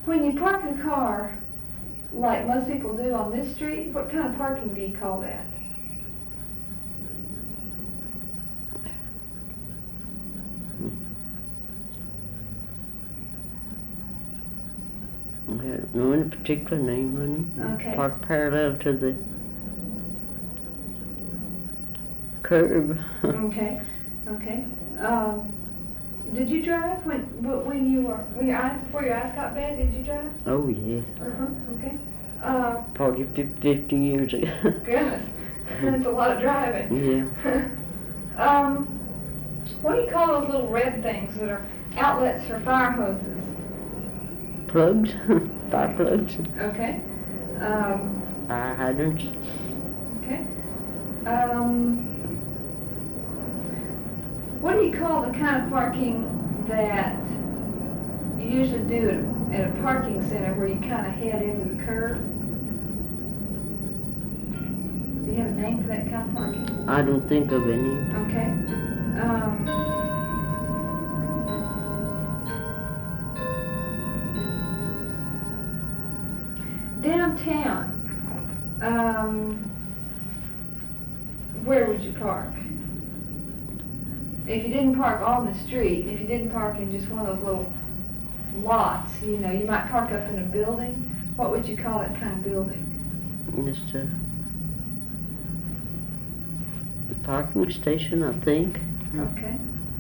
When you park the car, like most people do on this street, what kind of parking do you call that? I don't know any particular name, honey. Okay. Park parallel to the curb. Okay, okay. Did you drive when your eyes got bad? Did you drive? Oh, yeah. Okay. 40, 50 years ago. Goodness, that's a lot of driving. Yeah. What do you call those little red things that are outlets for fire hoses? Plugs, fire plugs, Okay. fire hydrants. Okay. What do you call the kind of parking that you usually do at a parking center where you kind of head into the curb? Do you have a name for that kind of parking? I don't think of any. Okay. Downtown, where would you park? If you didn't park on the street, if you didn't park in just one of those little lots, you know, you might park up in a building. What would you call that kind of building? Just a parking station, I think. Okay.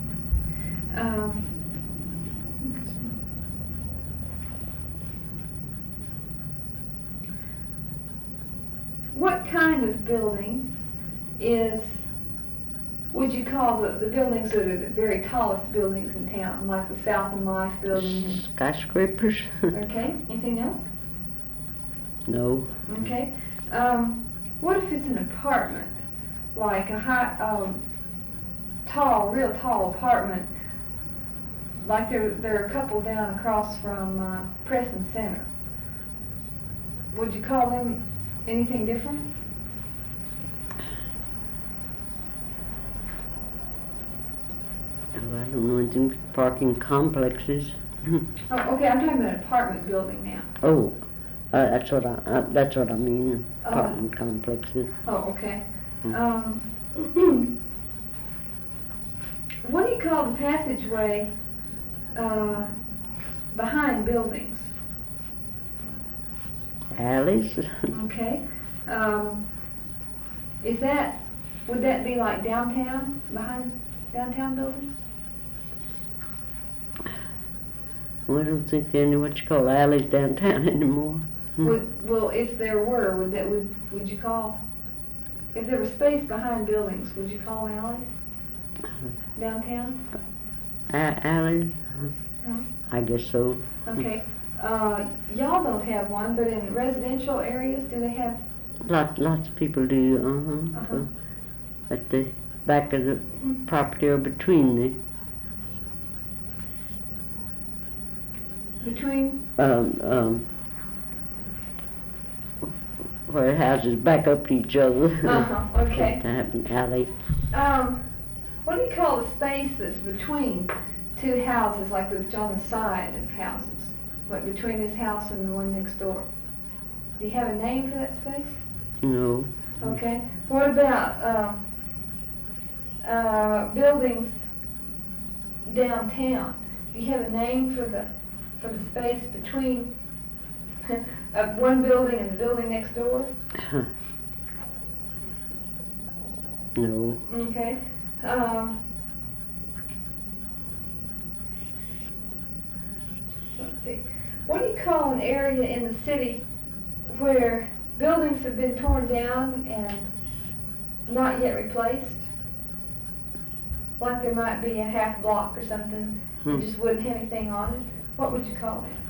What kind of building would you call the buildings that are the very tallest buildings in town, like the South and Life building? Skyscrapers? Okay. Anything else? No. Okay. What if it's an apartment, like a real tall apartment, like there are a couple down across from Preston Center? Would you call them anything different? Oh, I don't know anything. Parking complexes. Oh, okay. I'm talking about an apartment building now. Oh, that's what I mean. Apartment complexes. Oh, okay. What do you call the passageway behind buildings? Alleys. Okay. Would that be like downtown, behind downtown buildings? Well, I don't think there are any what you call alleys downtown anymore. Well, if there were, would you call? If there was space behind buildings, would you call alleys downtown? Alleys? I guess so. Okay. Y'all don't have one, but in residential areas, do they have? Lots of people do. So at the back of the property or between Between? Where houses back up to each other. Okay. To have an alley. What do you call the space that's between two houses, like on the side of houses? Like between this house and the one next door? Do you have a name for that space? No. Okay. What about buildings downtown? Do you have a name for the space between one building and the building next door? No. Okay. Let's see. What do you call an area in the city where buildings have been torn down and not yet replaced? Like there might be a half block or something that just wouldn't have anything on it. What would you call it?